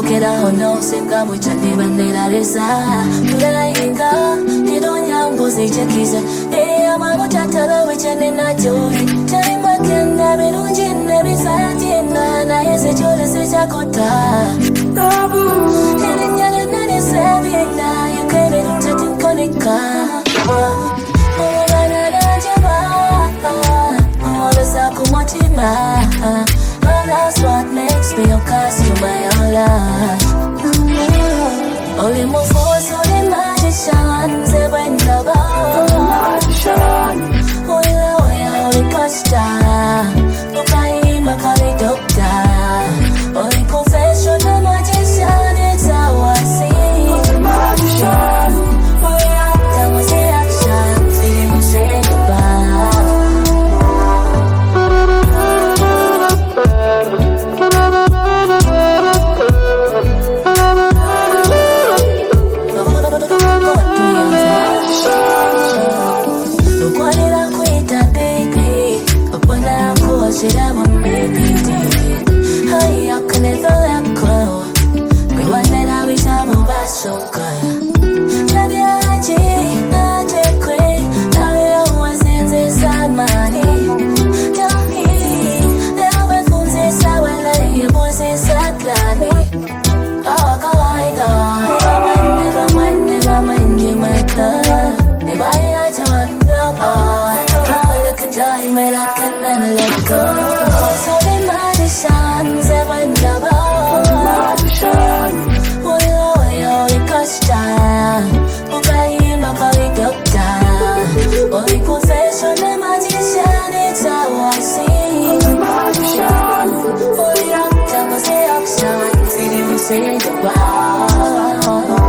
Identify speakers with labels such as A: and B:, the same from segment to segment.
A: get out no singa mucha de bandera resa Pura inga Hidonya mbuzi chekiza Ama tala wichane na jori Taima kenda birunji nebisa tina Na yese chole se chakota Nyana nani sabina Yukebe nunta tinkonika Mwana na jaba Mwabesa kumotima That's what makes me your cause you my own life Only move forward so the magician Say when the magician Only costa Look I him a call it doctor Only confession the magician It's how I see The magician Only actor was the action Feeling me say goodbye Shit, I want baby. Hey, I can never let go. We want that I wish I would buy so good. Love you, I take quick. Now you always inside money. Tell me, now we're fools inside when I hear boys inside me. Oh, go I go. Never mind, you my love. If I don't know, how you can tell me that I can never let go. So the magician's ever in the ball. Magician, only costa. Okay, my body doctor. Only confession, the magician, it's how I see. The magician, only actor was the action. Feeling me say goodbye.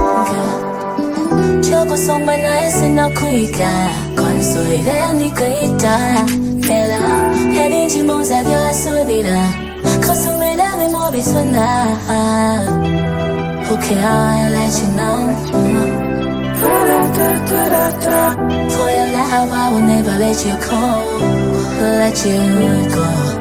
A: Choco song my nice and a quicker. Consoile and the quitter. Heading to most of your solida. Cause you made every more be so now. Okay, I'll let you know. For your love, I will never let you go. Let you go.